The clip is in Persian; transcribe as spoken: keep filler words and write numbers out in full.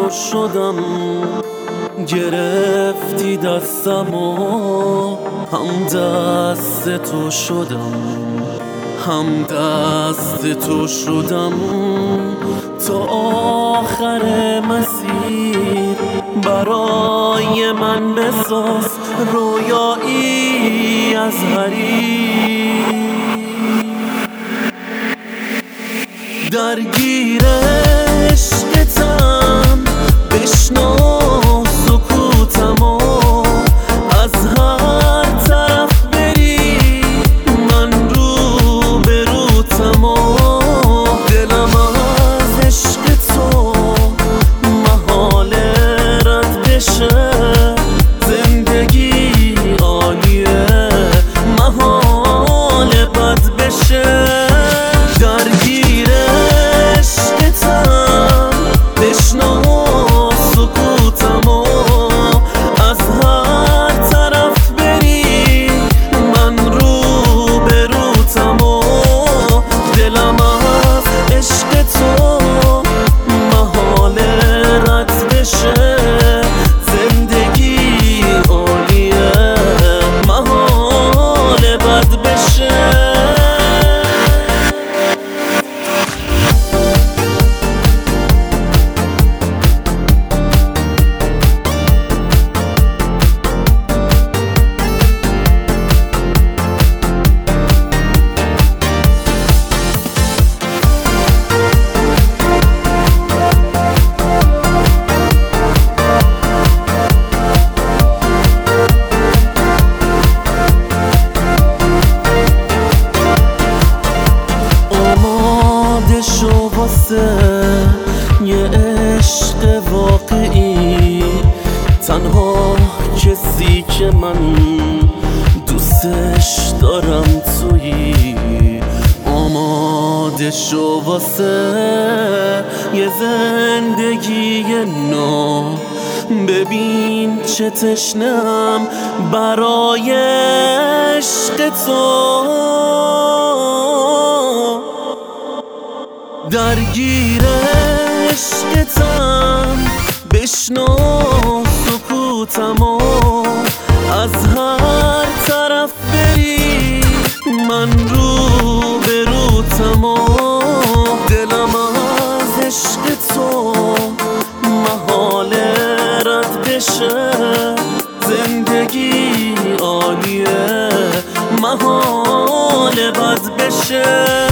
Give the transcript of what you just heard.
تو شدم، گرفتی دستمو، هم دست تو شدم، هم دست تو شدم تا آخر مسیر. برای من بساز رویایی از حریر، درگیر عشقتم، بشنو سکوتمو، از هر طرف بری من رو به روتمو. دلم از عشق تو محاله رد بشه، زندگی عالیه محاله بد بشه. درگیر عشقتم، بشنو سکوتمو، از هر طرف بری من رو به روتمو. دلم از عشق تو محاله رد بشه، زندگی عالیه محاله بد بشه. یه عشق واقعی، تنها کسی که من دوستش دارم تویی. آماده شو واسه یه زندگی نو، ببین چه تشنم برای عشق تو. درگیر عشقتم، بشنو سکوتمو، از هر طرف بری من رو به روتمو. دلم از عشق تو محاله رد بشه، زندگی عالیه محاله بد بشه.